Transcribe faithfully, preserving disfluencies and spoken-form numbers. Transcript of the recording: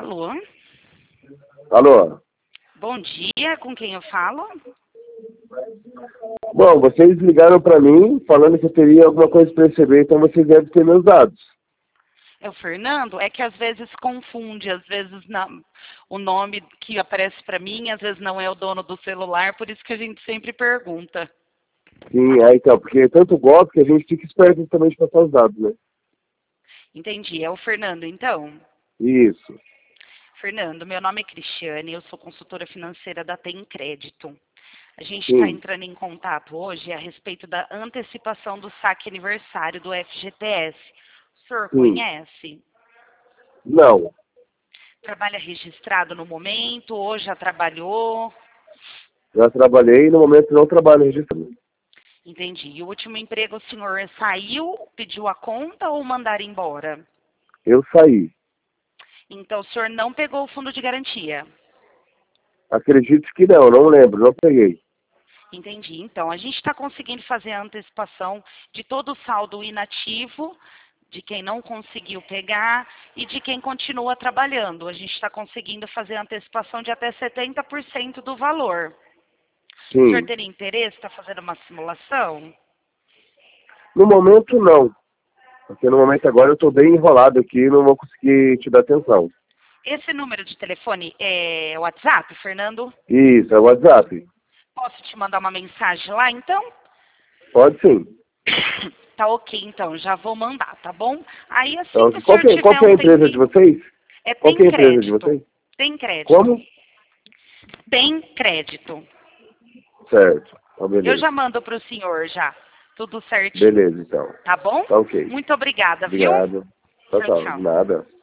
Alô? Alô? Bom dia, com quem eu falo? Bom, vocês ligaram para mim falando que eu teria alguma coisa para receber, então vocês devem ter meus dados. É o Fernando? É que às vezes confunde, às vezes não, o nome que aparece para mim, às vezes não é o dono do celular, por isso que a gente sempre pergunta. Sim, é então, porque é tanto golpe que a gente fica esperto também de passar os dados, né? Entendi, é o Fernando então? Isso. Fernando, meu nome é Cristiane, eu sou consultora financeira da Tem Crédito. A gente está Sim. entrando em contato hoje a respeito da antecipação do saque aniversário do F G T S. O senhor Sim. conhece? Não. Trabalha registrado no momento ou já trabalhou? Já trabalhei e no momento não trabalho registrado. Entendi. E o último emprego, o senhor saiu, pediu a conta ou mandaram embora? Eu saí. Então, o senhor não pegou o fundo de garantia? Acredito que não, não lembro, não peguei. Entendi. Então, a gente está conseguindo fazer a antecipação de todo o saldo inativo, de quem não conseguiu pegar e de quem continua trabalhando. A gente está conseguindo fazer a antecipação de até setenta por cento do valor. O senhor Sim. teria interesse? Está fazendo uma simulação? No momento não. Porque no momento agora eu estou bem enrolado aqui e não vou conseguir te dar atenção. Esse número de telefone é WhatsApp, Fernando? Isso, é o WhatsApp. Posso te mandar uma mensagem lá, então? Pode sim. Tá ok, então, já vou mandar, tá bom? Aí, assim Então, que o qual, senhor que, é- qual tiver que é a um empresa de tempinho... vocês? É Qual que Tem é a empresa de Crédito. vocês? Tem Crédito. Como? Tem Crédito. Certo. Então, Eu beleza. já mando para o senhor, já. Tudo certinho. Beleza, então. Tá bom? Tá ok. Muito obrigada, viu? Obrigado. Tchau, Tchau, tchau. tchau. Nada.